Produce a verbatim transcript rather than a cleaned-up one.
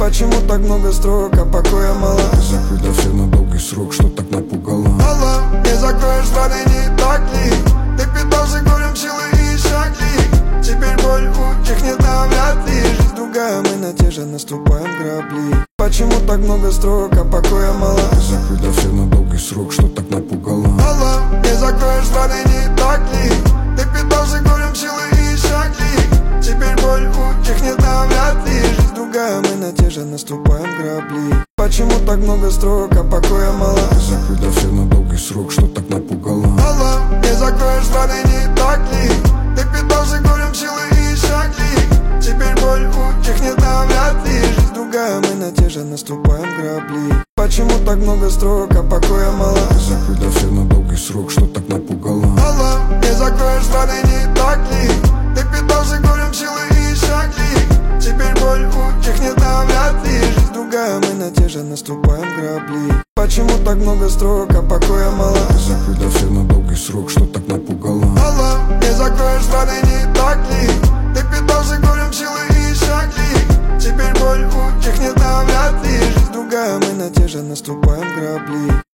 Почему так много строк, а покоя мало? Ты закрыла все на долгий срок, что так напугало? Алло, не закроешь раны, не так ли? Ты питался горем силы и шагли. Теперь боль утихнет навряд ли. Жизнь другая, мы на те же наступаем грабли. Почему так много строк, а покоя мало? Ты закрыла все на долгий срок, что так напугало? Алло, не закроешь раны, не так ли? Ты питался горем силы и шагли. Теперь боль утихнет навряд ли. Жизнь другая, мы на те же наступаем грабли. Почему так много строк, а покоя мало? Ты закрыла все на долгий срок, что так напугало? Алло, не закроешь раны, не так ли? Ты питался горем силы и шагли. Теперь боль утихнет навряд ли. Жизнь другая, мы на те же наступаем грабли. Почему так много строк, а покоя мало? Ты закрыла все на долгий срок, что так напугало? Алло, не закроешь раны, не так ли? Ты питался горем силы и шагли. Теперь боль утихнет навряд ли. Жизнь другая, мы на те же наступаем грабли. Почему так много строк, а покоя мало? Ты закрыла все на долгий срок, что так напугало? Алло, не закроешь раны, не так ли? Ты питался горем силы и шагли. Теперь боль утихнет навряд ли. Жизнь другая, мы на те же наступаем грабли.